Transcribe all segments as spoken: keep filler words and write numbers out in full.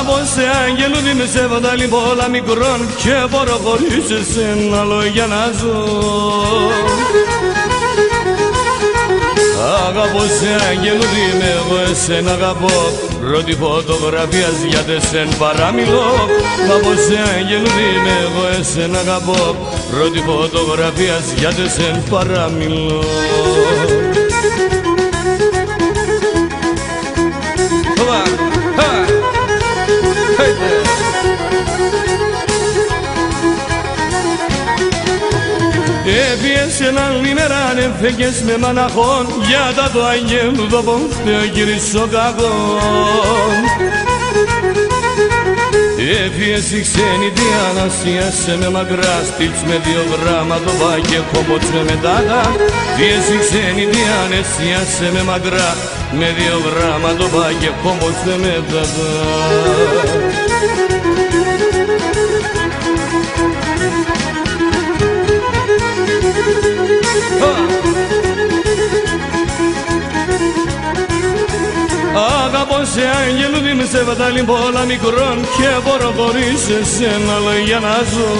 Αγαπώ σε αγγελούδι με σε βαντάλι πολλά μικρόν και μπορώ χωρίς εσένα λόγια να ζω. Αγαπώ σε αγγελούδι με εγώ εσένα αγαπώ, πρώτη φωτογραφία για τεσέν παραμιλώ. Αγαπώ σε αγγελούδι με εγώ εσένα αγαπώ, πρώτη φωτογραφία για τεσέν παραμιλώ. Έφυγες έναν ημέρα έφεγες με μαναχόν, για τα το αγγέλου το πως δεν γυρίσω κακόν. Έφυγες η ξένη διανασίασε με μακρά, στυλς με δύο γράμμα το πάγε κόμποts με μετάτα. Έφυγες η ξένη διανασίασε με μακρά, με δύο γράμμα το πάγε κόμποts με μετάτα. Αγαπώ σε αγγελούδι με σε βατάλι πολλά μικρόν και μπορώ χωρίς εσένα λόγια να ζω.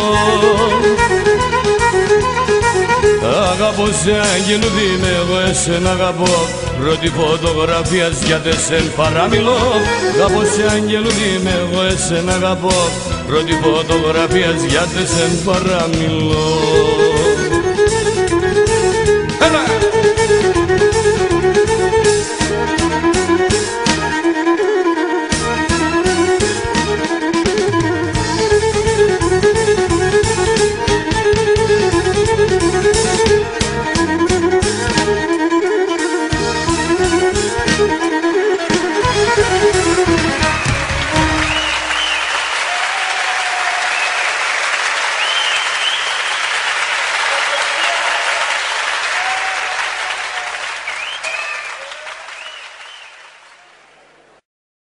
Αγαπώ σε αγγελούδι με εγώ εσένα αγαπώ, πρώτη φωτογραφία για τεσέν παραμιλώ. Αγαπώ σε αγγελούδι με εγώ εσένα αγαπώ, πρώτη φωτογραφία για τεσέν παραμιλώ.